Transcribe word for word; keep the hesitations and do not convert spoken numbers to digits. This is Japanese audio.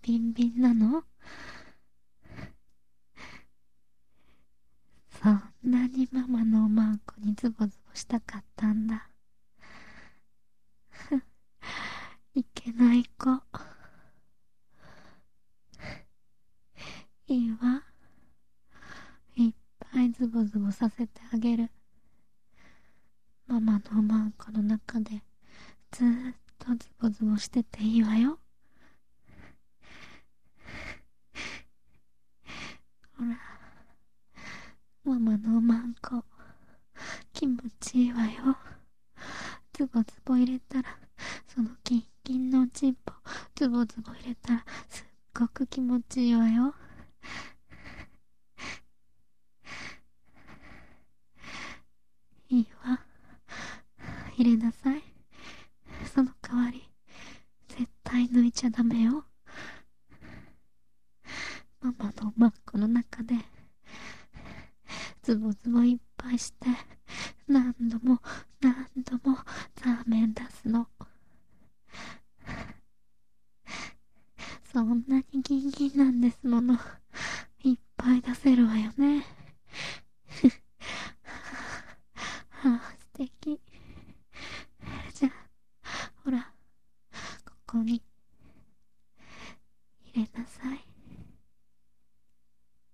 ビンビンなの？そんなにママのおまんこにズボズボしたかったんだ。いけない子。いいわ。いっぱいズボズボさせてあげる。ママのおまんこの中でずーっとズボズボしてていいわよ。ほら、ママのおまんこ気持ちいいわよ。ズボズボ入れたら、そのキンキンのおちんぽズボズボ入れたらすっごく気持ちいいわよ。いいわ、入れなさい。その代わり絶対抜いちゃダメよ。ママのおまんこの中でズボズボいっぱいして何度も何度もザーメン出すの。そんなにギンギンなんですもの。いっぱい出せるわよね。